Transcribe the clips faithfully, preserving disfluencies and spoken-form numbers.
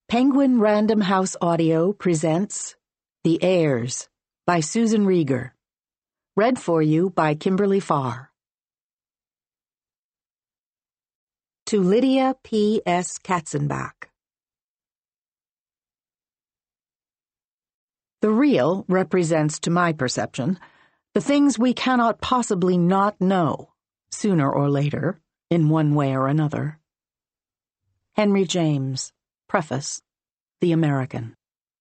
Penguin Random House Audio presents The Heirs by Susan Rieger. Read for you by Kimberly Farr. To Lydia P. S. Katzenbach. The real represents, to my perception, the things we cannot possibly not know, sooner or later, in one way or another. Henry James, Preface, The American.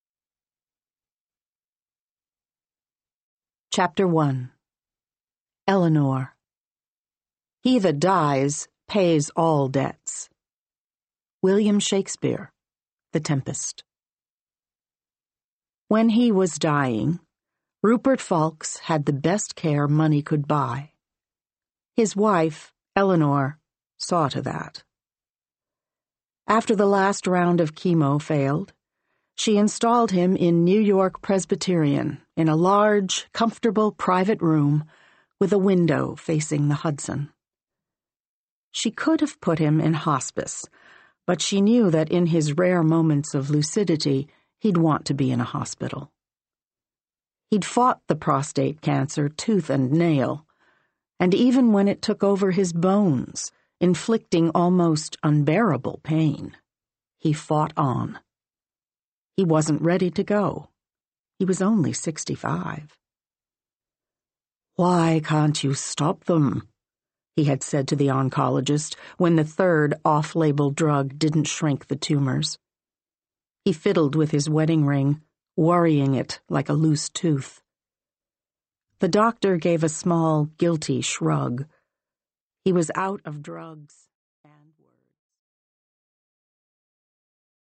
Chapter one. Eleanor. He that dies pays all debts. William Shakespeare, The Tempest. When he was dying, Rupert Falks had the best care money could buy. His wife, Eleanor, saw to that. After the last round of chemo failed, she installed him in New York Presbyterian in a large, comfortable private room with a window facing the Hudson. She could have put him in hospice, but she knew that in his rare moments of lucidity, he'd want to be in a hospital. He'd fought the prostate cancer tooth and nail, and even when it took over his bones, inflicting almost unbearable pain, he fought on. He wasn't ready to go. He was only sixty-five. "Why can't you stop them?" he had said to the oncologist when the third off-label drug didn't shrink the tumors. He fiddled with his wedding ring, worrying it like a loose tooth. The doctor gave a small, guilty shrug. He was out of drugs.